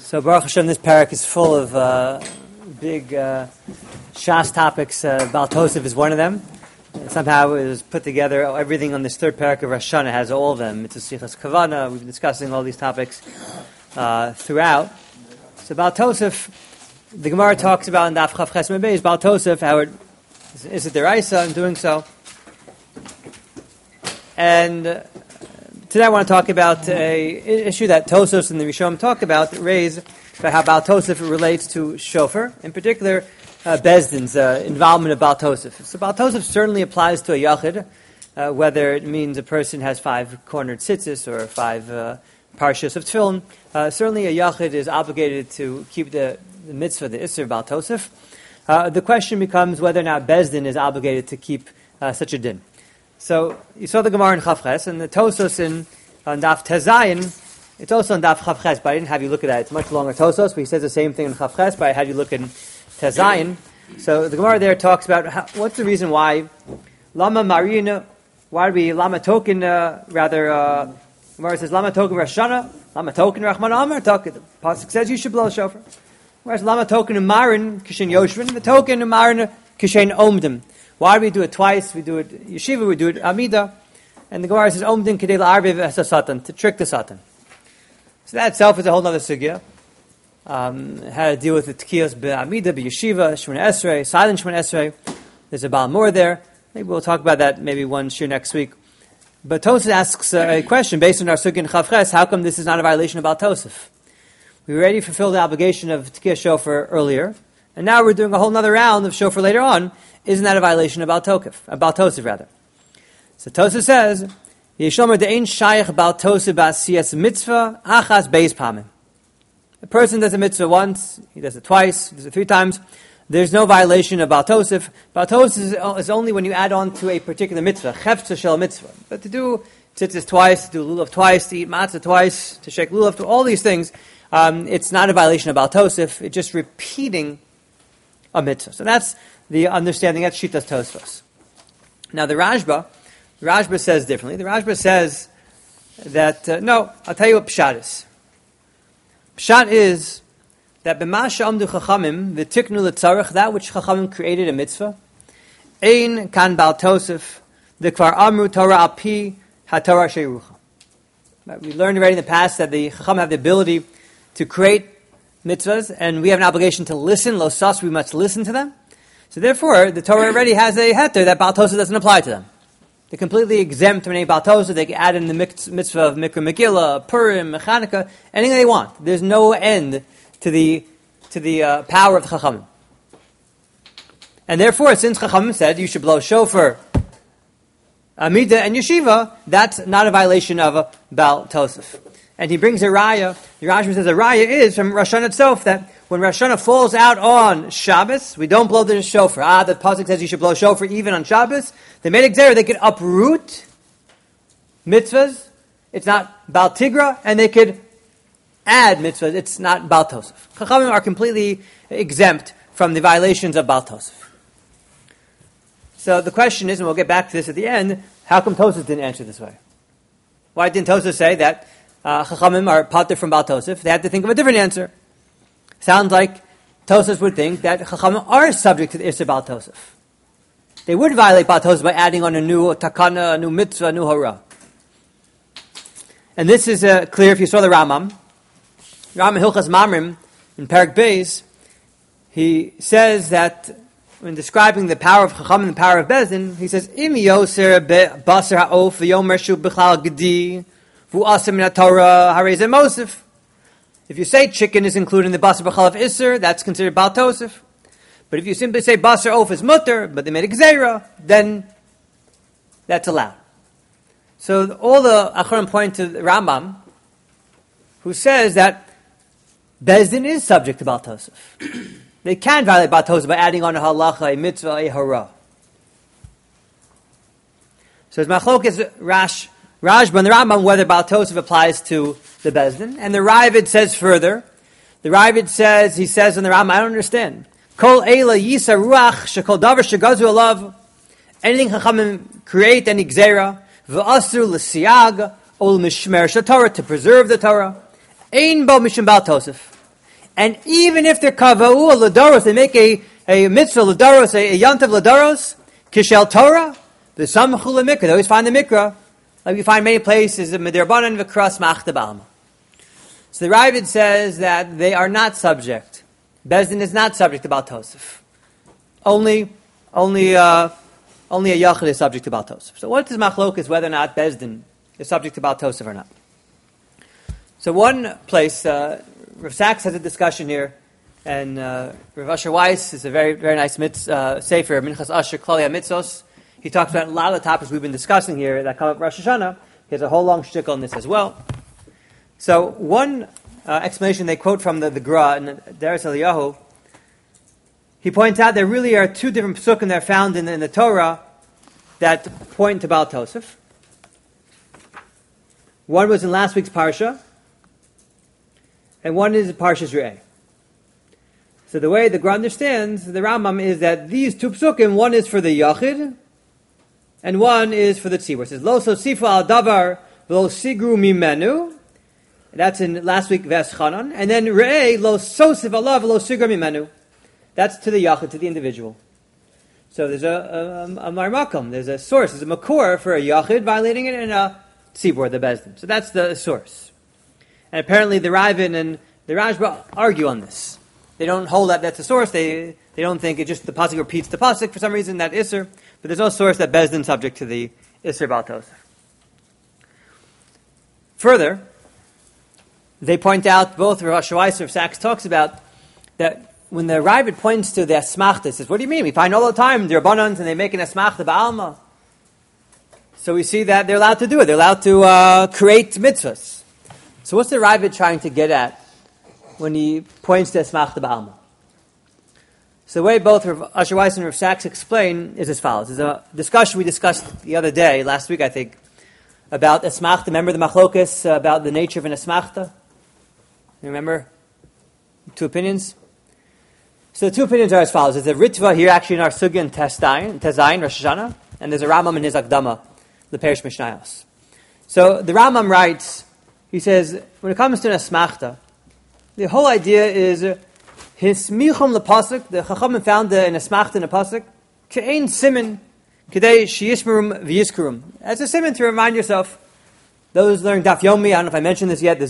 So Baruch Hashem, this parak is full of big Shas topics. Baal Tosef is one of them. Somehow it was put together, everything on this third parak of Rosh Hashanah has all of them. It's a Sichas Kavana. We've been discussing all these topics throughout. So Baal Tosef, the Gemara talks about in Daf Chav Ches Mem Beis, Baal Tosef, how is it deraisa in doing so. And today I want to talk about an issue that Tosfos and the Rishonim talk about, that raise about how Baal Tosef relates to shofar, in particular Bezdin's involvement of Baal Tosef. So Baal Tosef certainly applies to a yachid, whether it means a person has 5 cornered tzitzis or 5 parshas of tefillin. Certainly a yachid is obligated to keep the mitzvah, the Isser Baal Tosef. The question becomes whether or not Bezdin is obligated to keep such a din. So you saw the Gemara in Chav Ches, and the Tosos on Daf Tezayin, it's also on Daf Chav Ches, but I didn't have you look at that. It's much longer Tosos, but he says the same thing in Chav Ches, but I had you look in Tezayin. So the Gemara there talks about what's the reason why Lama Marina, why do we Lama Token, Gemara says Lama Token Rosh Hashanah, Lama Token Rachman Amar, the Pasuk says you should blow a shofar. Whereas Lama Token Marin, Kishen Yoshvin, the Token Marin, Kishen Omdim. Why do we do it twice? We do it yeshiva, we do it amida. And the Gemara says, Omdin kedei la'arbev es satan, to trick the satan. So that itself is a whole other sugya. How to deal with the tkiyos be'amida, be'yeshiva, shmona esrei, silent shmona esrei. There's a Baal Mor there. Maybe we'll talk about that maybe one shir next week. But Tosef asks a question based on our sugya in Chav Ches, how come this is not a violation of Baal Tosef? We already fulfilled the obligation of tkiyah shofar earlier, and now we're doing a whole other round of shofar later on. Isn't that a violation of Baal Tosef rather? So Tosef says, Yeshomer de'ein shayach Baal Tosef ba'asiyas mitzvah achas beis pamim. A person does a mitzvah once, he does it twice, he does it 3 times. There's no violation of Baal Tosef. Baal Tosef is only when you add on to a particular mitzvah, chefza shel mitzvah. But to do tzitzis twice, to do lulav twice, to eat matzah twice, to shake lulav, to all these things, it's not a violation of Baal Tosef. It's just repeating a mitzvah. So that's the understanding, that's Shitas Tosfos. Now the Rashba says differently. The Rashba says that, no, I'll tell you what Pshat is. Pshat is that b'masha amdu chachamim v'tiknu l'tzarech, that which chachamim created a mitzvah, ein kan Baal Tosef, the kvar amru Torah api ha-Torah sheirucha. We learned already in the past that the chachamim have the ability to create mitzvahs, and we have an obligation to listen, lo sas, we must listen to them. So therefore, the Torah already has a heter that Baal Tosef doesn't apply to them. They're completely exempt from any Baal Tosef. They can add in the mitzvah of Mikra Megillah, Purim, Chanukah, anything they want. There's no end to the power of the Chachamim. And therefore, since Chachamim said you should blow shofar, Amida and Yeshiva, that's not a violation of Baal Tosef. And he brings a raya. The Rashba says a raya is from Rosh Hashanah itself, that when Rosh Hashanah falls out on Shabbos, we don't blow the shofar. The pasuk says you should blow shofar even on Shabbos. They made a gzera, they could uproot mitzvahs. It's not Baal Tigra, and they could add mitzvahs. It's not Baal Tosef. Chachamim are completely exempt from the violations of Baal Tosef. So the question is, and we'll get back to this at the end, how come Tosef didn't answer this way? Why didn't Tosef say that Chachamim are pater from Baal Tosef? They had to think of a different answer. Sounds like Tosef would think that Chachamim are subject to the Isser Baal Tosef. They would violate Baal Tosef by adding on a new takana, a new mitzvah, a new hora. And this is clear if you saw the Rambam. Rambam Hilchas Mamrim in Perek Beis, he says that when describing the power of Chachamim and the power of Bezdin, he says, Im yoser basar ha'of v'yomer shu b'chlal gedi v'u'asem min ha'torah harei zeh mosif. If you say chicken is included in the basar b'chalav isser, that's considered Baal Tosef. But if you simply say basar oaf is mutter, but they made a gzeira, then that's allowed. So all the Acharon point to the Rambam, who says that Bezdin is subject to Baal Tosef. They can violate Baal Tosef by adding on a halacha, a mitzvah, a hara. So it's machlokes Rashba and the Rambam whether Baal Tosef applies to the Bezdin. And the Ravid says further. The Ravid says, he says in the Rambam, I don't understand. Kol eila yisa ruach shekol davar shegazu alav. Anything Chachamim create, any gzera, v'asru l'siyag, ol mishmer shatorah, to preserve the Torah. Ein bo mishum Baal Tosef. And even if they're kava'u l'daros, they make a mitzvah l'daros, a yantav l'daros, kishel Torah, the samchu l'mikra, they always find the mikra, like we find many places, the midirbanan v'kras machta b'alma. So the Ravid says that they are not subject. Bezdin is not subject to Baal Tosef. Only a Yachid is subject to Baal Tosef. So what is machlokas whether or not Bezdin is subject to Baal Tosef or not? So one place, Rav Sachs has a discussion here, and Rav Asher Weiss is a very, very nice sefer, Minchas Asher Klali HaMitzos. He talks about a lot of the topics we've been discussing here that come up Rosh Hashanah. He has a whole long shtickle on this as well. So one explanation they quote from the Gra in Deres Eliyahu, he points out there really are two different psukim that are found in the Torah that point to Baal Tosef. One was in last week's Parsha, and one is Parshas Re'eh. So the way the Gra understands the Rambam is that these two psukim, one is for the Yachid, and one is for the Tzibur. It says, Lo sosifu al davar, v'lo sigru mimenu. That's in last week, Ves Chanan. And then Re'eh, Lo sosif alav, v'lo sigru mimenu. That's to the Yachid, to the individual. So there's a marmakum, there's a source, there's a makor for a Yachid violating it, and a Tzibur, the Bezdin. So that's the source. And apparently the Ravid and the Rashba argue on this. They don't hold that that's the source. They don't think it just the pasuk repeats the pasuk for some reason, that Isser. But there's no source that Bezdin subject to the Isser Baal Tosef. Further, they point out, both Rav Shawais and Rav Sachs talks about that when the Ravid points to the Asmachta, says, what do you mean? We find all the time the Rabbanans and they make an Asmachta Ba'alma. So we see that they're allowed to do it. They're allowed to create mitzvahs. So what's the Ravid trying to get at when he points to Asmachta Ba'alma? So the way both Rav Asher Weiss and Rav Sachs explain is as follows. There's a discussion we discussed the other day, last week I think, about Asmachta. Remember the machlokas about the nature of an Asmachta? You remember? Two opinions? So the two opinions are as follows. There's a Ritva here actually in our Sugya in Tezayin, Rosh Hashanah, and there's a Rambam in his Akdama, the Perish Mishnayos. So the Rambam writes, he says, when it comes to an Asmachta, the whole idea is Hismichum lepasuk. The Chachamim found an Asmachta in a pasuk. Ke'ein simin kedei sheyishmerum v'yizkurum. As a simin to remind yourself. Those learning Daf Yomi, I don't know if I mentioned this yet. The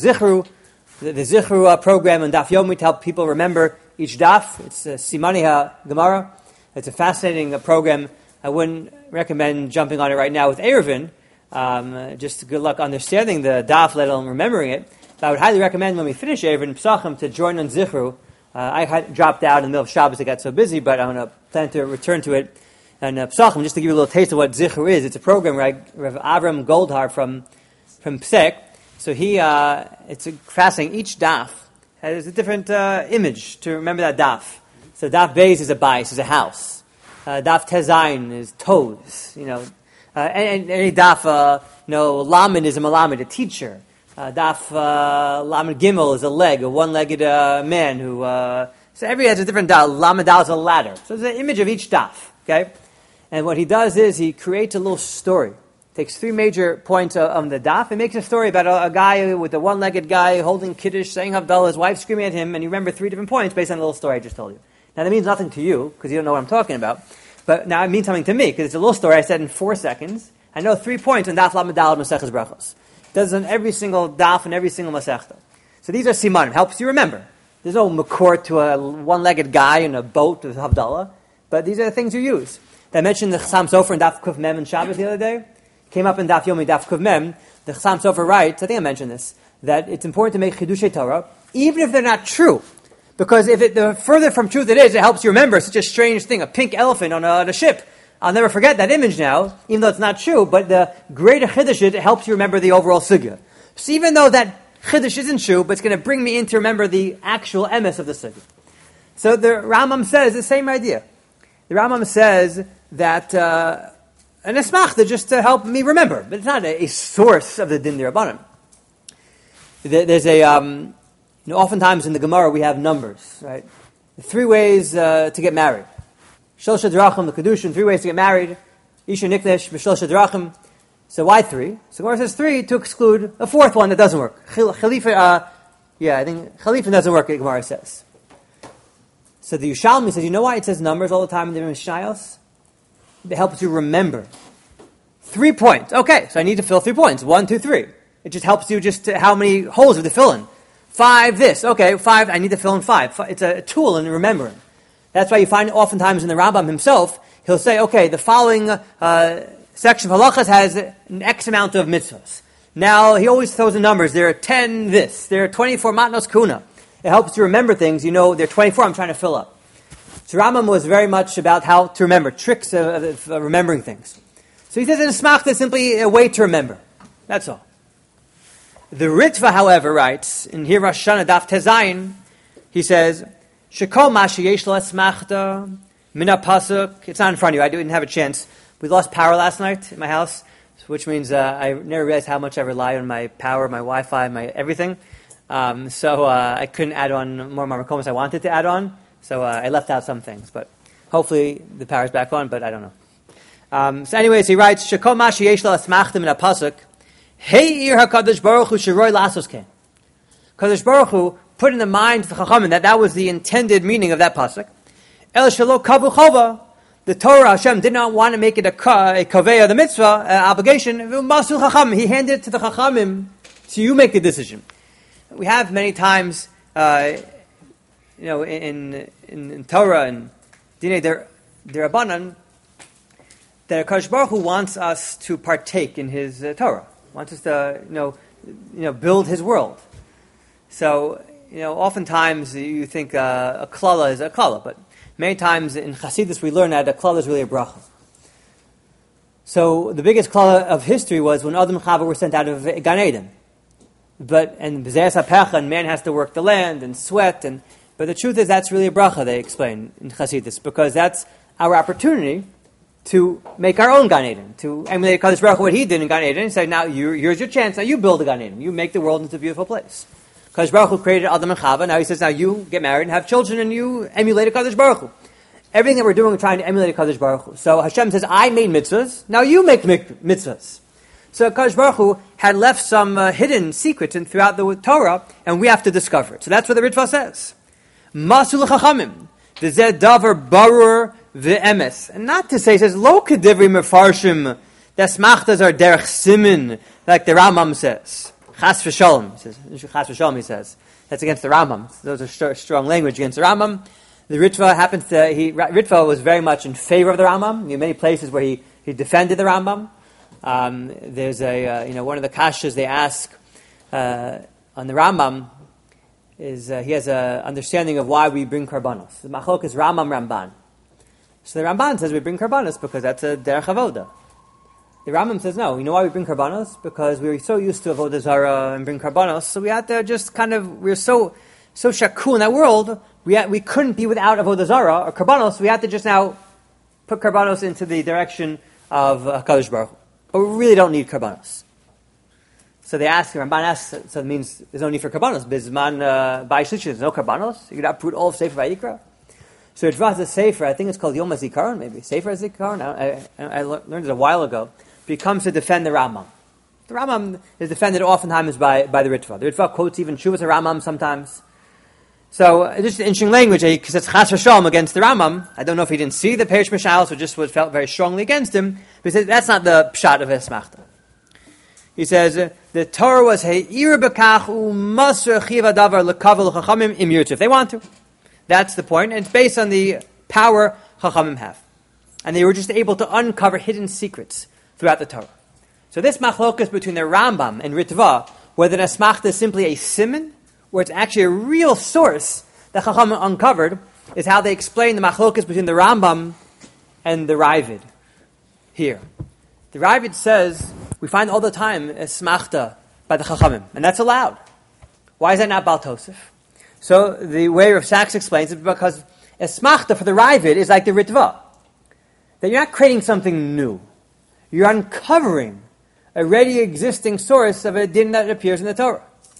Zichru program on Daf Yomi to help people remember each daf. It's Simani HaGemara. It's a fascinating program. I wouldn't recommend jumping on it right now with Eruvin. Just good luck understanding the daf, let alone remembering it. But I would highly recommend when we finish Eruvin Pesachim to join on Zichru. I had dropped out in the middle of Shabbos. I got so busy, but I'm going to plan to return to it. And Pesachim, just to give you a little taste of what Zichru is. It's a program where Rav Avram Goldhar from Psek. So it's fascinating. Each daf has a different image to remember that daf. So daf Beis is a bais, is a house. Daf Tezayin is toes. And any daf, Lamed is a malamed, a teacher. Daf Lamed Gimel is a leg, a one-legged man who. So every has a different daf. Lamed Dal is a ladder. So there's an image of each daf. Okay, and what he does is he creates a little story. Takes three major points on the daf and makes a story about a guy with a one-legged guy holding Kiddush, saying Havdalah, his wife screaming at him, and you remember three different points based on the little story I just told you. Now that means nothing to you, because you don't know what I'm talking about, but now it means something to me, because it's a little story I said in 4 seconds. I know 3 points on Daf Lamed Daled Maseches Brachos. It does on every single daf and every single Masechta. So these are simanim, helps you remember. There's no makor to a one-legged guy in a boat with Havdalah, but these are the things you use. I mentioned the Chassam Sofer and Daf Kuf Mem and Shabbos the other day. Came up in Daf Yomi, Daf Kuf Mem. The Chassam Sofer writes, I think I mentioned this, that it's important to make Chidushei Torah, even if they're not true. Because the further from truth it is, it helps you remember such a strange thing, a pink elephant on a ship. I'll never forget that image now, even though it's not true, but the greater Chiddush it helps you remember the overall sugya. So even though that Chiddush isn't true, but it's going to bring me in to remember the actual emes of the sugya. So the Rambam says the same idea. The Rambam says that an esmachta just to help me remember, but it's not a source of the din d'Rabbanan. There's oftentimes in the Gemara we have numbers, right? 3 ways to get married. Shlosh Drachim, the Kedushin, 3 ways to get married. Isha Niknesh, B'Shlosh Drachim. So why 3? So Gemara says 3 to exclude a 4th one that doesn't work. Yeah, I think Chalifin doesn't work, the Gemara says. So the Yushalmi says, you know why it says numbers all the time in the Mishnayos? It helps you remember. 3 points. Okay, so I need to fill 3 points. 1, 2, 3. It just helps you how many holes you have to fill in. 5 this. Okay, 5, I need to fill in 5. It's a tool in remembering. That's why you find oftentimes in the Rambam himself, he'll say, okay, the following section of halachas has an X amount of mitzvahs. Now, he always throws the numbers. There are 10 this. There are 24 matnos kuna. It helps you remember things. You know, there are 24 I'm trying to fill up. So Rambam was very much about how to remember, tricks of remembering things. So he says in Smachta is simply a way to remember. That's all. The Ritva, however, writes, in here Rosh Hashanah Daf Tezayin, he says, Shekol ma sheyesh la smachta mina pasuk. It's not in front of you. I didn't have a chance. We lost power last night in my house, which means I never realized how much I rely on my power, my Wi-Fi, my everything. So I couldn't add on more Marmakomas I wanted to add on. So I left out some things. But hopefully the power's back on, but I don't know. So anyways, he writes, Shekol ma sheyesh la smachta mina pasuk. He'ir HaKadosh Baruch Hu shiroi lasos ken. Kadosh Baruch Hu put in the mind of the Chachamim that was the intended meaning of that pasuk. El shelo kavu chova. The Torah Hashem did not want to make it a kaveh, the mitzvah obligation. Masul Chachamim. He handed it to the Chachamim, so you make the decision. We have many times, in Torah and Dinei der Rabbanan, that Kadosh Baruch Hu wants us to partake in His Torah. Wants us to, build His world. So, oftentimes you think a klala is a klala, but many times in Chassidus we learn that a klala is really a bracha. So the biggest klala of history was when Adam and Chava were sent out of Gan Eden. And b'zeis hapecha, and man has to work the land and sweat, but the truth is that's really a bracha, they explain in Chassidus, because that's our opportunity to make our own Gan Eden, to emulate Kadosh Baruch Hu, what He did in Gan Eden, and say, now here's your chance, now you build a Gan Eden, you make the world into a beautiful place. Kadosh Baruch Hu created Adam and Chava, now He says, now you get married and have children, and you emulate Kadosh Baruch Hu. Everything that we're doing, we're trying to emulate Kadosh Baruch Hu. So Hashem says, I made mitzvahs, now you make mitzvahs. So Kadosh Baruch Hu had left some hidden secrets throughout the Torah, and we have to discover it. So that's what the Ritva says. Masul Chachamim, v'zeh davar barur v'emes. And not to say, he says, lo kedivri mefarshim, that smachtas are derech simin, like the Rambam says. Chas v'shalom, he says. Chas v'shalom, he says. That's against the Rambam. Those are strong language against the Rambam. The Ritva Ritva was very much in favor of the Rambam. In many places where he defended the Rambam. There's one of the kashas they ask on the Rambam is he has an understanding of why we bring karbanos. The machlok is Rambam Ramban. So the Ramban says we bring karbanos because that's a derech avoda. The Rambam says no. You know why we bring karbanos? Because we were so used to avodah zara and bring karbanos, so we had to just we're so shaku in that world. We couldn't be without avodah zara or karbanos. So we had to just now put karbanos into the direction of Kadosh Baruch Hu. But we really don't need karbanos. So they ask, Ramban asks, so it means there's no need for karbanos. Bizman ba'ishlish, there's no karbanos. You could uproot all of Sefer Vayikra. So it draws a Sefer, I think it's called Yom HaZikaron, maybe. Sefer HaZikaron, I learned it a while ago. But he comes to defend the Rambam. The Rambam is defended oftentimes by the Ritva. The Ritva quotes even Shuvas Rambam sometimes. So it's just an interesting language. He says Chas v'shalom against the Rambam. I don't know if he didn't see the Perish Mishal, so just felt very strongly against him. But he says that's not the pshat of Esmachta. He says the Torah was he'ir b'kach u'masr chiva davar l'kavel l'chachamim im yirtzu. If they want to, that's the point, and it's based on the power Chachamim have, and they were just able to uncover hidden secrets throughout the Torah. So this machlokas between the Rambam and Ritva, whether the Esmachta is simply a siman or it's actually a real source that Chachamim uncovered, is how they explain the machlokas between the Rambam and the Ravid here. The Ravid says we find all the time Esmachta by the Chachamim, and that's allowed. Why is that not Baal Tosef? So the way Rav Sachs explains it, because Esmachta for the Ravid is like the Ritva. That you're not creating something new. You're uncovering a already existing source of a din that appears in the Torah.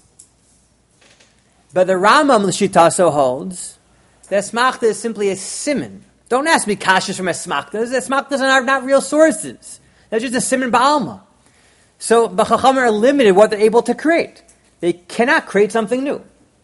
But the Rambam L'Shita so holds that Esmachta is simply a siman. Don't ask me kashas from Esmachtas. Esmachtas are not real sources. They're just a siman ba'alma. So the Chachamim are limited what they're able to create. They cannot create something new.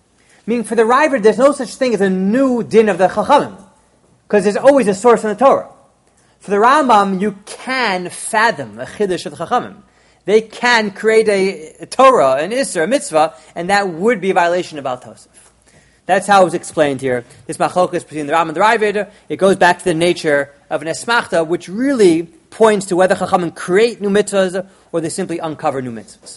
Meaning for the Ravid, there's no such thing as a new din of the Chachamim, because there's always a source in the Torah. For the Rambam, you can fathom a Chiddush of the Chachamim. They can create a Torah, an Isser, a mitzvah, and that would be a violation of Baal Tosef. That's how it was explained here. This machlokas between the Rambam and the Ravid, it goes back to the nature of an esmachta, which really points to whether Chachamim create new mitzvahs or they simply uncover new mitzvahs.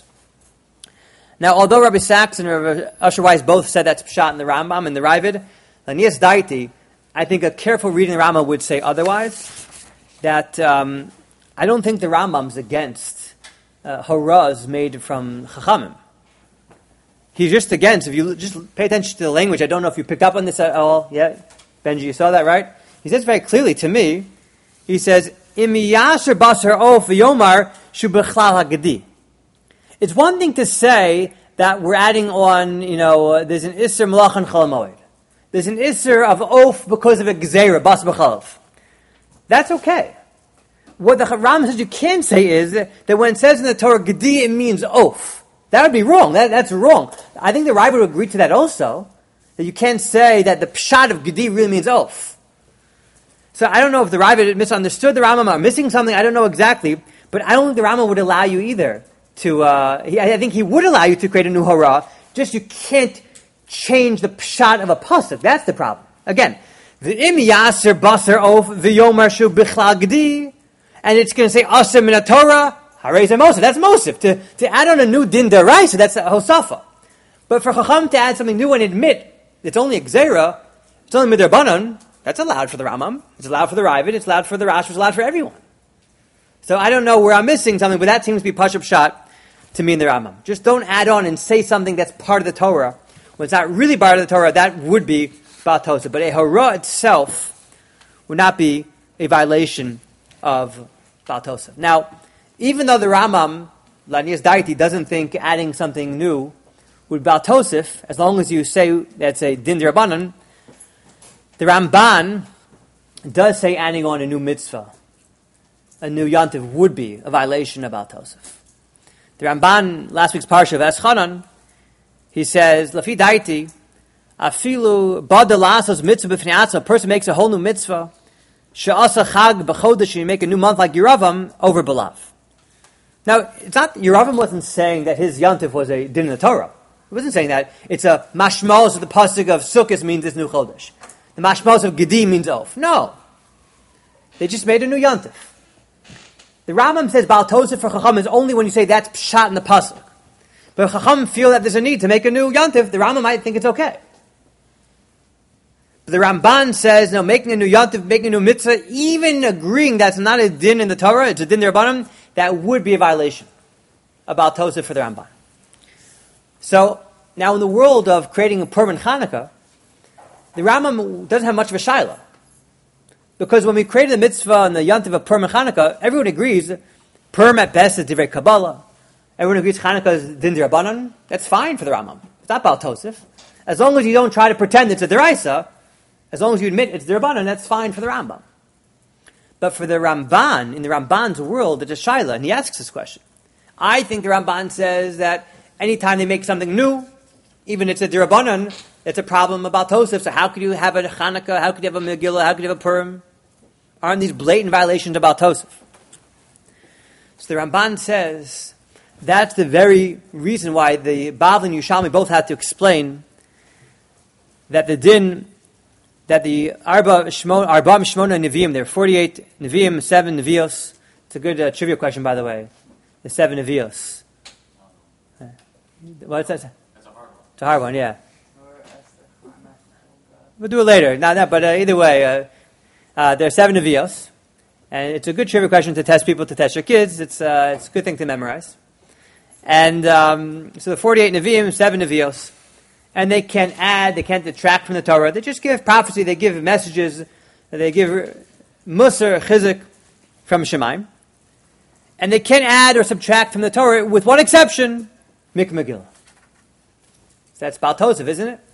Now, although Rabbi Sachs and Rabbi Usher Weiss both said that's pshat in the Rambam and the Ravid, Lanias Daiti, I think a careful reading of the Rambam would say otherwise. That I don't think the Rambam's against haras made from Chachamim. He's just against, if you just pay attention to the language, I don't know if you picked up on this at all. Yeah, Benji, you saw that, right? He says very clearly to me, he says, Im yasher basar of v'yomar shu b'chlal hagadi. It's one thing to say that we're adding on, there's an Isser Melach and Chol Hamoed. There's an Isser of Oaf because of a Gzeira, Bas B'chalav. That's okay. What the Rambam says you can say is that when it says in the Torah, Gedi, it means Oaf. That would be wrong. That's wrong. I think the Rabbi would agree to that also, that you can't say that the Pshat of Gedi really means Oaf. So I don't know if the Rabbi misunderstood the Rambam or missing something, I don't know exactly, but I don't think the Rambam would allow you either to, I think he would allow you to create a new hara, just you can't change the Pshat of a pasuk. That's the problem. Again, the im yaser baser of the yomar shu bichlal Gedi, and it's going to say aser min Torah, harei ze Mosif. That's Mosif. To add on a new din deraisa, that's a hosafa. But for Chacham to add something new and admit it's only a gzeira, it's only midrabanan, that's allowed for the Rambam, it's allowed for the Ravid, it's allowed for the Rash, it's allowed for everyone. So I don't know where I'm missing something, but that seems to be Pashup Shot to me in the Rambam. Just don't add on and say something that's part of the Torah. When it's not really part of the Torah, that would be Baal Tosef. But a hara itself would not be a violation of Baal Tosef. Now, even though the Rambam, Lanias Daiti, doesn't think adding something new would be Baal Tosef, as long as you say that's a Din D'Rabbanan, the Ramban does say adding on a new mitzvah, a new yantiv, would be a violation of Baal Tosef. The Ramban, last week's parsha of Eschanan, he says, Lafi Daiti, afilu bada lasos mitzvah b'fnei atzma, a person makes a whole new mitzvah, she'asa chag b'chodesh, you make a new month like Yeravam, over Belav. Now, it's not, Yeravam wasn't saying that his yantiv was a din in the Torah. He wasn't saying that. It's a mashmos of the pasuk of Sukkot means this new chodesh. The mashmos of Gedi means Of. No. They just made a new yantiv. The Rambam says Baal Tosef for Chacham is only when you say that's pshat in the pasuk. But if Chacham feel that there's a need to make a new yantiv, the Rambam might think it's okay. But the Ramban says, no, making a new yantiv, making a new mitzvah, even agreeing that's not a din in the Torah, it's a din d'Rabbanan, that would be a violation of Baal Tosef for the Ramban. So, now in the world of creating a Purim and Chanukah, the Rambam doesn't have much of a shaila. Because when we created the mitzvah and the yantiv of Purim and Chanukah, everyone agrees Purim at best is divrei Kabbalah. Everyone agrees Chanukah is din d'Rabbanan. That's fine for the Rambam. It's not Baal Tosef. As long as you don't try to pretend it's a deraisa, as long as you admit it's d'Rabbanan, that's fine for the Rambam. But for the Ramban, in the Ramban's world, it's a shaila, and he asks this question. I think the Ramban says that anytime they make something new, even if it's a d'Rabbanan, it's a problem about Tosef. So how could you have a Chanukah? How could you have a Megillah? How could you have a Purim? Aren't these blatant violations about Tosef? So the Ramban says that's the very reason why the Bavli and Yerushalmi both had to explain that the din, that the Arba Shmona Nevi'im, there are 48 Nevi'im, 7 Nevi'os. It's a good trivia question, by the way. The 7 Nevi'os. What's that? It's a hard one, yeah. We'll do it later. Not that, but either way, there are 7 Nevi'os, and it's a good trivia question to test people, to test your kids. It's a good thing to memorize. And so the 48 Nevi'im, 7 Nevi'os, and they can't add, they can't detract from the Torah. They just give prophecy, they give messages, they give Musar, Chizuk from Shemaim, and they can't add or subtract from the Torah, with one exception, Mikveh Megillah. So that's Baal Tosef, isn't it?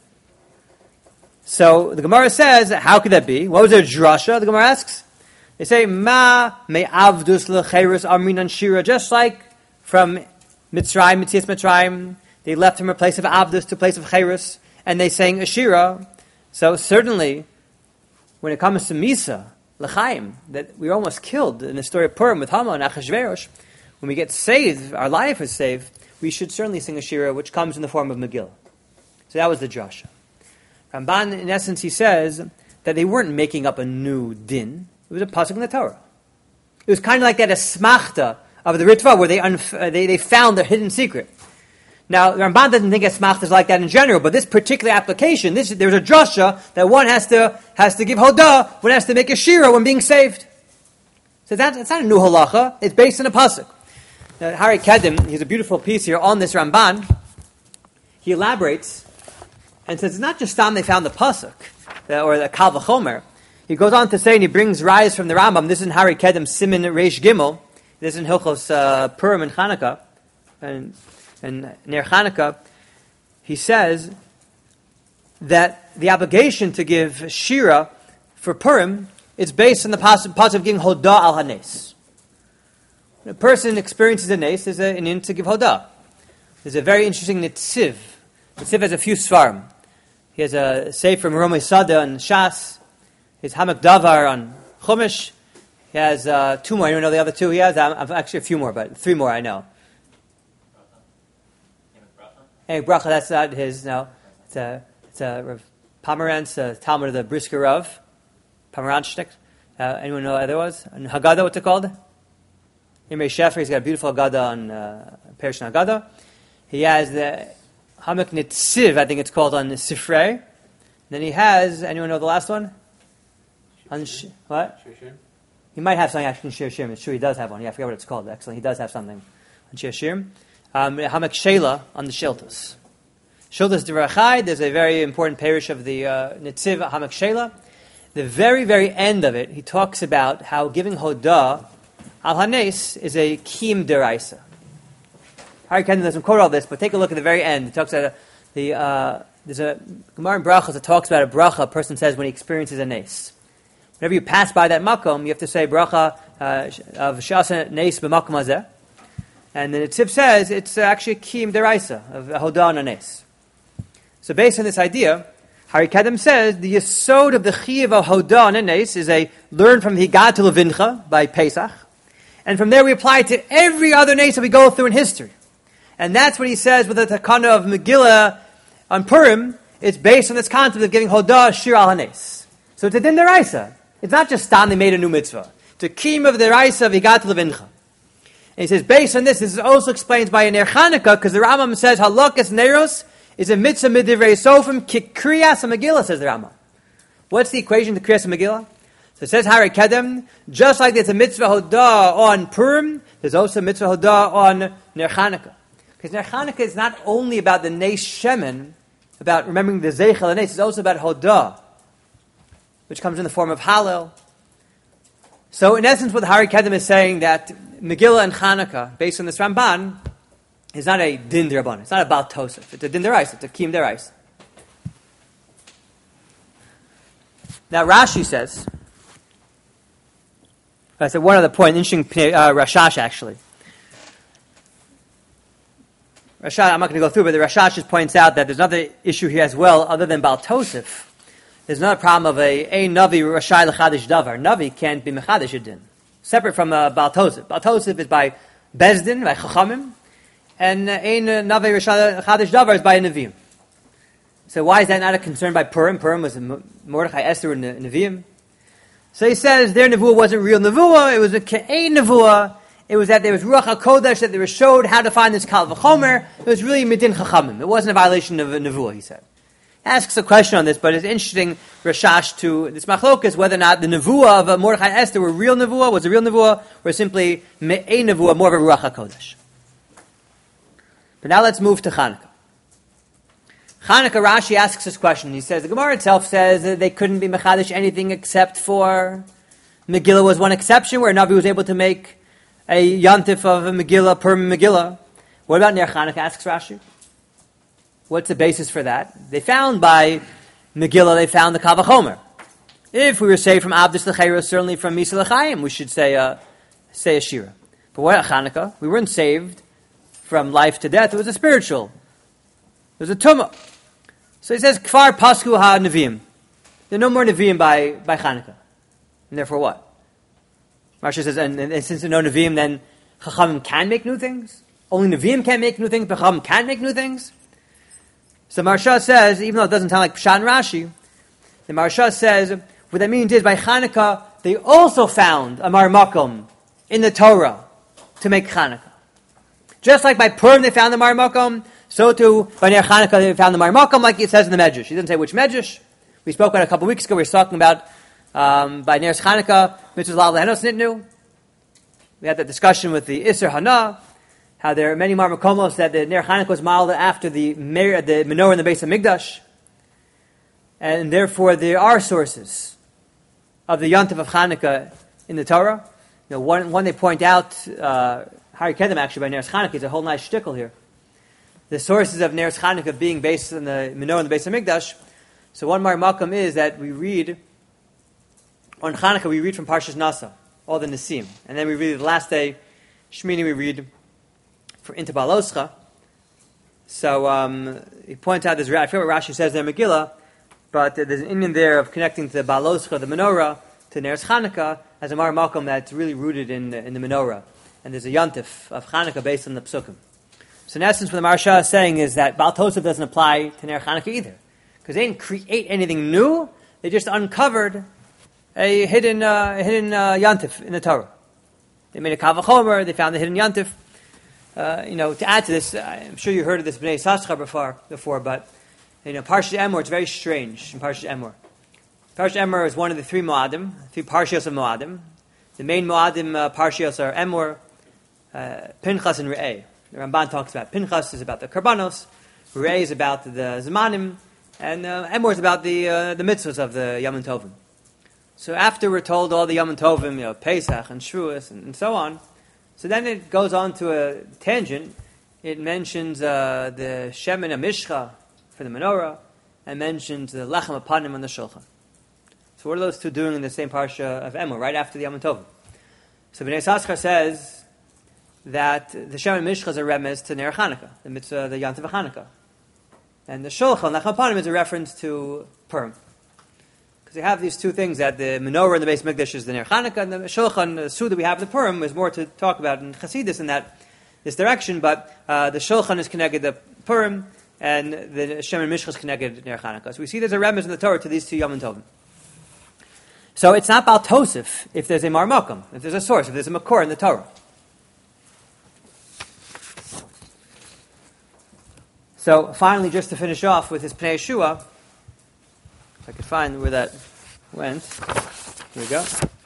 So the Gemara says, how could that be? What was their drasha? The Gemara asks. They say, Ma me avdus lecheirus amrinan shira, just like from Mitzrayim, Mitzias Mitzrayim, they left from a place of avdus to a place of cheirus, and they sang a shira. So certainly, when it comes to Misa, L'chaim, that we were almost killed in the story of Purim with Haman and Achashverosh, when we get saved, our life is saved, we should certainly sing a shira, which comes in the form of Megillah. So that was the drasha. Ramban, in essence, he says that they weren't making up a new din. It was a pasuk in the Torah. It was kind of like that asmachta of the Ritva, where they found their hidden secret. Now, Ramban doesn't think asmachta is like that in general, but this particular application, there's a drasha that one has to give hodah, one has to make a shira when being saved. So it's not a new halacha, it's based on a pasuk. Hari Kedem, he has a beautiful piece here on this Ramban. He elaborates and says it's not just Stam they found the pasuk, or the Kal V'chomer. He goes on to say, and he brings rise from the Rambam. This is in Hari Kedem Simin Reish Gimel. This is in Hilchos Purim and Chanukah, and near Chanukah. He says that the obligation to give shira for Purim is based on the pasuk of giving hodah al hanes. When a person experiences a nes, there's an in to give hodah. There's a very interesting nitziv. Nitziv has a few svarim. He has a sefer from Romei Sada on Shas. His Hamak Davar on Chumash. He has 2 more. I don't know the other 2 he has. I've actually a few more, but 3 more I know. Hey, Bracha, that's not his. No, it's a Rav Pomerantz, Talmud of the Brisker Rav Pomerantz. Anyone know what other was? And Haggadah, what's it called? Imre Shefer. He's got a beautiful Haggadah on Perish Haggadah. He has the Hamak Nitziv, I think it's called, on Sifrei. Then he has. Anyone know the last one? What? Shir. He might have something actually in Shir Shirim. It's true, he does have one. Yeah, I forget what it's called. Excellent. He does have something on Shir Shirim. Hamak Sheila on the Shiltos. Shiltos D'Rachai, there's a very important parish of the Nitziv Hamak Sheila. The very, very end of it, he talks about how giving Hodah al Hanes is a Kim Deraisa. Hari Kedem doesn't quote all this, but take a look at the very end. It talks about there's a Gemara in Brachos that talks about a bracha a person says when he experiences a nes. Whenever you pass by that makom, you have to say bracha of shasa nes b'makom hazeh. And then the Tzib says it's actually a kiyum deraisa of hodah on a nes. So based on this idea, Hari Kedem says the yesod of the chiyuv of hodah on a nes is learn from Higad to Levincha by Pesach, and from there we apply it to every other nes that we go through in history. And that's what he says with the takana of Megillah on Purim. It's based on this concept of giving hodah shir al hanes. So it's a din deraisa. It's not just stam they made a new mitzvah. It's a kiyum of the deraisa of Higad to Levincha. And he says, based on this is also explained by a Ner Chanukah, because the Rambam says, Halakas Neros is a mitzvah midivrei sofim kikriyas Megillah, says the Rambam. What's the equation to kriyas Megillah? So it says, Hari Kedem, just like there's a mitzvah hodah on Purim, there's also a mitzvah hodah on Ner Chanukah. Because Ner Chanukah is not only about the Neis Shemen, about remembering the Zeichel Neis, it's also about hodah, which comes in the form of Hallel. So in essence, what Hari Kedem is saying that Megillah and Chanukah, based on this Ramban, is not a din d'Rabbanan. It's not about Tosef. It's a din d'Oraisa. It's a kiyum d'Oraisa. Now Rashi says, I said one other point, interesting Rashash actually. Rashash, I'm not going to go through, but the Rashash just points out that there's another issue here as well, other than Baal Tosef. There's another problem of a Navi Rashai L'chadish Davar. Navi can't be Mechadish a din. Separate from Baal Tosef. Baal Tosef is by Bezdin, by Chachamim, and Ein Navi Rashai L'chadish Davar is by a Nevi'im. So why is that not a concern by Purim? Purim was Mordechai, Esther, and Nevi'im. So he says their Nevuah wasn't real Nevuah, it was a Ke'en Nevuah. It was that there was Ruach HaKodesh, that they were showed how to find this Kal V'chomer. It was really Midin Chachamim. It wasn't a violation of a Nevuah, he said. Asks a question on this, but it's interesting, Rashash, to this machlokas, whether or not the Nevuah of Mordechai and Esther were real Nevuah, was a real Nevuah, or simply Me'ei Nevuah, more of a Ruach HaKodesh. But now let's move to Chanukah. Chanukah, Rashi asks this question. He says, the Gemara itself says that they couldn't be Mechadish anything except for Megillah was one exception, where Navi was able to make a Yantif of a Megillah, Purim Megillah. What about Ner Chanukah, asks Rashi? What's the basis for that? They found by Megillah, they found the Kal V'chomer. If we were saved from Abdus L'chayra, certainly from Misa L'chaim, we should say a Shira. But what about Chanukah? We weren't saved from life to death. It was a spiritual. It was a tumah. So he says, Kfar Pasku ha-Nevi'im. There are no more Nevi'im by Chanukah. And therefore what? Rashi says, and since there are no Nevi'im, then Chachamim can make new things? Only Nevi'im can make new things, but Chachamim can't make new things? So Maharsha says, even though it doesn't sound like Pshat and Rashi, the Maharsha says, what that means is by Chanukah, they also found a Mar Makom in the Torah to make Chanukah. Just like by Purim they found the Mar Makom, so too by Ner Chanukah they found the Mar Makom, like it says in the Medrash. He doesn't say which Medrash. We spoke about it a couple of weeks ago. We were talking about by Ner Chanukah, Mitzvah Lav Lehenos Nitnu. We had that discussion with the Isser Hana, how there are many Mar Makomos that the Ner Chanukah was modeled after the menorah in the base of Mikdash, and therefore there are sources of the Yontif of Chanukah in the Torah. You know, one they point out, Hari Kedem actually by Ner Chanukah, is a whole nice shtickle here. The sources of Ner Chanukah being based on the menorah in the base of Mikdash. So one Mar Makom is that we read, on Chanukah we read from Parshas Nasa, all the Nisim. And then we read the last day, Shmini, we read into Baloscha. So he points out, I forget what Rashi says there in Megillah, but there's an Indian there of connecting to the Baloscha, the menorah, to Ner Chanukah, as a Mar Makom that's really rooted in the menorah. And there's a Yontif of Chanukah based on the Psukim. So in essence, what the Maharsha is saying is that Baal Tosef doesn't apply to Ner Chanukah either. Because they didn't create anything new, they just uncovered a hidden Yontif in the Torah. They made a Kavachomer, they found the hidden Yontif. To add to this, I'm sure you heard of this Bnei Yissaschar before, but Parshas Emor, it's very strange in Parshas Emor. Parshas Emor is one of the three Moadim, three Parshios of Moadim. The main Moadim Parshios are Emor, Pinchas, and Re'eh. The Ramban talks about Pinchas is about the Karbanos, Re'eh is about the Zmanim, and Emor is about the mitzvahs of the Yom Tovim. So after we're told all the Yom Tovim, Pesach and Shavuos and so on, so then it goes on to a tangent. It mentions the Shemen HaMishcha for the menorah, and mentions the Lechem Apanim on the Shulchan. So what are those two doing in the same parsha of Emor, right after the Yom Tovim? So Bnei Yissaschar says that the Shemen HaMishcha is a remez to Ner Chanukah, the mitzvah, the Yontif of Chanukah. And the Shulchan, Lechem Apanim, is a reference to Purim. Because they have these two things, that the menorah in the base of Mikdash is the Ner Chanukah, and the Shulchan, the Suda we have in the Purim, is more to talk about in Chassidus in this direction, but the Shulchan is connected to Purim, and the Shemen Mishcha is connected to Ner Chanukah. So we see there's a remez in the Torah to these two Yom Tovim. So it's not Baal Tosef if there's a Mar Makom, if there's a source, if there's a Makor in the Torah. So finally, just to finish off with his Pnei Yeshua, if I could find where that went. Here we go.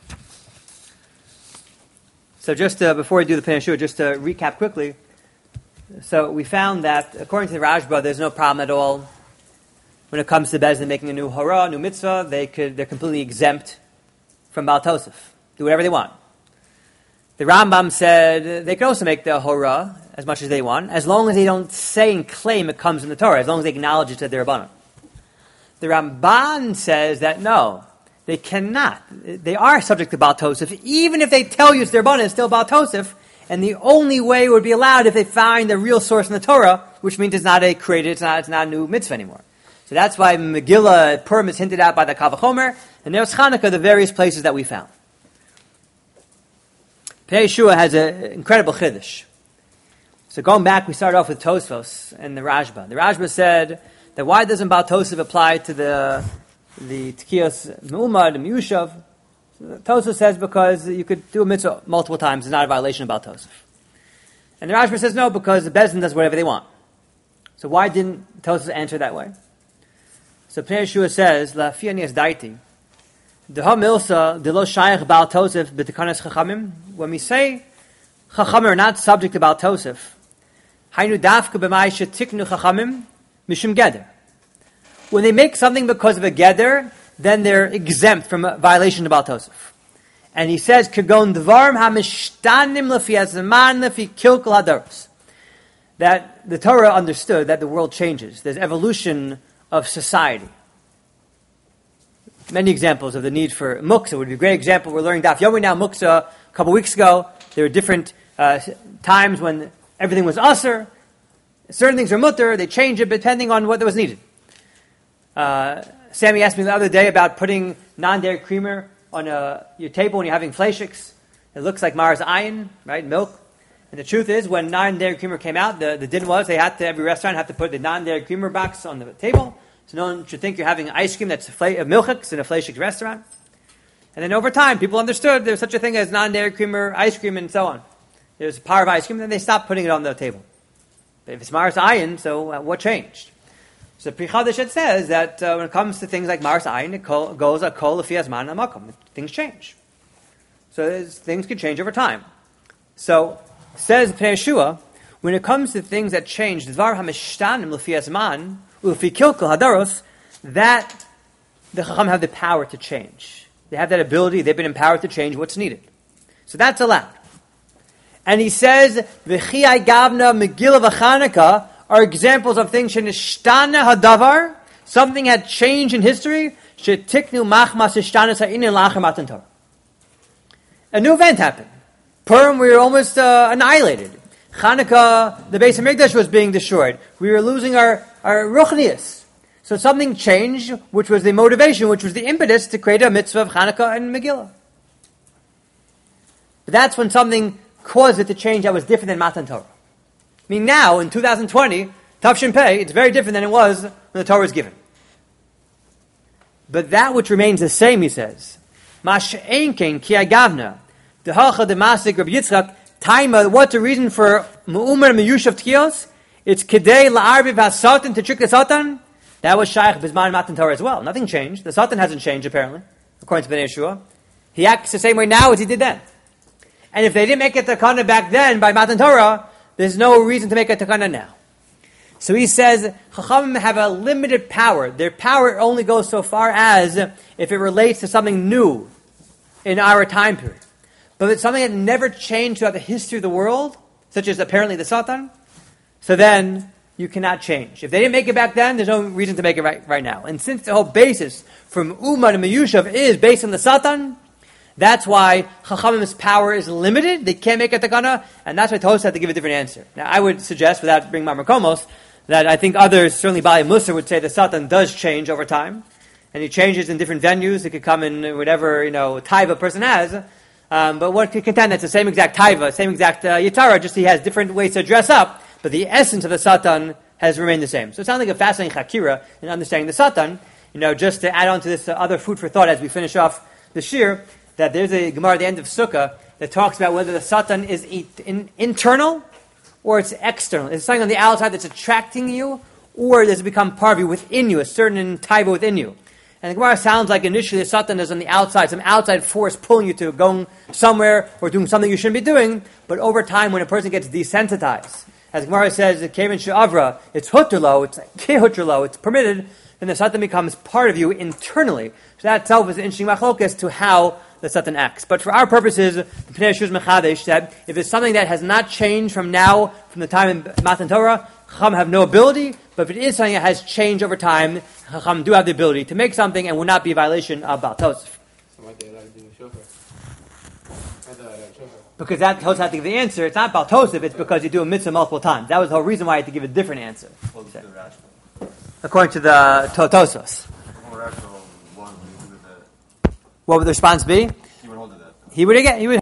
So just before we do the Pnei Yeshua, just to recap quickly. So we found that, according to the Rashba, there's no problem at all when it comes to Bezdin making a new hora, new mitzvah. They're completely exempt from Baal Tosef. Do whatever they want. The Rambam said they can also make the hora as much as they want, as long as they don't say and claim it comes in the Torah, as long as they acknowledge it to their Rabbanan. The Ramban says that no, they cannot. They are subject to Baal Tosef, even if they tell you it's their Rabbanan, it's still Baal Tosef, and the only way it would be allowed if they find the real source in the Torah, which means it's not a new mitzvah anymore. So that's why Megillah, Purim is hinted at by the Kavachomer, and there's Chanukah, the various places that we found. Pnei Yeshua has an incredible chiddush. So going back, we started off with Tosfos and the Rashba. The Rashba said that why doesn't Baal Tosef apply to the Tkiyos Me'umad and Miyushav? So Tosfos says because you could do a mitzvah multiple times, it's not a violation of Baal Tosef. And the Rashba says no, because the Bezdin does whatever they want. So why didn't Tosfos answer that way? So Pnei Yeshua says, La fianias daiti, Deha milsa de lo shayach Baal Tosef b'tekanas chachamim. When we say chachamim are not subject to Baal Tosef, haynu dafka b'may shetiknu chachamim mishum geder. When they make something because of a geder, then they're exempt from a violation of Baal Tosef. And he says, Kagon dvarm hamishtanim lefi azman lefi kilkul hadaros. That the Torah understood that the world changes. There's evolution of society. Many examples of the need for muksa would be a great example. We're learning Daf Yomi now, muksa. A couple weeks ago, there were different times when everything was usher. Certain things are mutter. They change it depending on what was needed. Sammy asked me the other day about putting non-dairy creamer on your table when you're having fleishiks. It looks like Mars Ayin, right, milk. And the truth is, when non-dairy creamer came out, the din was every restaurant had to put the non-dairy creamer box on the table, so no one should think you're having ice cream that's milchiks in a fleishik restaurant. And then over time, people understood there's such a thing as non-dairy creamer ice cream and so on. There's a power of ice cream, and then they stopped putting it on the table. But if it's Mars Ayin, so what changed? So Pri Chadashet says that when it comes to things like Mars Ayin, it goes a kol lefi hazman hamakom. Things change. So things can change over time. So says Pnei Yeshua, when it comes to things that change, dvar hamishtanim lefi hazman ulefi kilkul hadaros, that the Chacham have the power to change. They have that ability. They've been empowered to change what's needed. So that's allowed. And he says, V'chiyai gavna Megillah v'Chanukah are examples of things shenishtana hadavar, something had changed in history, shetiknu machmas ishtanas ha'inin lachar matan Torah. A new event happened. Purim, we were almost annihilated. Chanukah, the Beis HaMikdash was being destroyed. We were losing our ruchnius. So something changed, which was the motivation, which was the impetus to create a mitzvah of Chanukah and Megillah. But that's when something caused it to change that was different than Matan Torah. I mean, now, in 2020, Tafshin Pei, it's very different than it was when the Torah was given. But that which remains the same, he says, Mash'enken ki agavna, the halcha de masik Rabbi Yitzchak, taima, what's the reason for Mu'umar and Meyush of Tkios? It's Kedei la'arbiv ha'satan, to trick the Satan. That was Shaykh Bizman Matan Torah as well. Nothing changed. The Satan hasn't changed, apparently, according to Bnei Yeshua. He acts the same way now as he did then. And if they didn't make a takana back then by Matan Torah, there's no reason to make a takana now. So he says, Chachamim have a limited power. Their power only goes so far as if it relates to something new in our time period. But if it's something that never changed throughout the history of the world, such as apparently the Satan, so then you cannot change. If they didn't make it back then, there's no reason to make it right now. And since the whole basis from Ummah and Meyushav is based on the Satan, that's why Chachamim's power is limited. They can't make a takana, and that's why Tosfos had to give a different answer. Now, I would suggest, without bringing Mar Makomos, that I think others, certainly Bali Musar, would say the Satan does change over time, and he changes in different venues. It could come in whatever taiva a person has, but one could contend that's the same exact taiva, same exact yitara, just he has different ways to dress up, but the essence of the Satan has remained the same. So it sounds like a fascinating chakira in understanding the Satan. Just to add on to this other food for thought as we finish off the shir, that there's a Gemara at the end of Sukkah that talks about whether the Satan is internal or it's external. It's something on the outside that's attracting you, or does it become part of you, within you, a certain taiva within you. And the Gemara sounds like initially the Satan is on the outside, some outside force pulling you to going somewhere or doing something you shouldn't be doing, but over time when a person gets desensitized, as the Gemara says, Kevin She'avra, it's hutrlo, it's kehutrlo, it's permitted, then the Satan becomes part of you internally. So that itself is an interesting machlokes to how the Satan acts. But for our purposes, the Pnei Yeshua is mechadesh that if it's something that has not changed from now, from the time in Matan Torah, Chacham have no ability, but if it is something that has changed over time, Chacham do have the ability to make something and will not be a violation of Baal Tosef. Because that Tosef had to give the answer, it's not Baal Tosef, it's because you do a mitzvah multiple times. That was the whole reason why I had to give a different answer. According to the Tosfos. What would the response be? He would hold to that. He would